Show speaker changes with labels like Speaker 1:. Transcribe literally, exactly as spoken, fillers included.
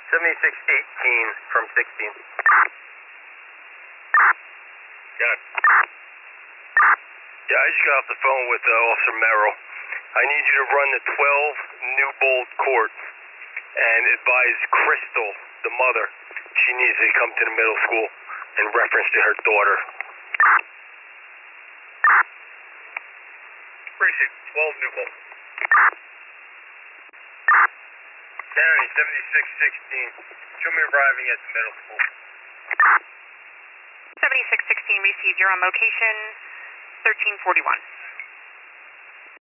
Speaker 1: seventy-six eighteen from sixteen.
Speaker 2: Got it. Yeah, I just got off the phone with uh, Officer Merrill. I need you to run the twelve Newbold Court and advise Crystal, the mother, she needs to come to the middle school in reference to her daughter.
Speaker 1: Precinct twelve Newbold. County seventy-six sixteen. Show me arriving at the middle school.
Speaker 3: seventy-six sixteen received. You're on location thirteen forty-one.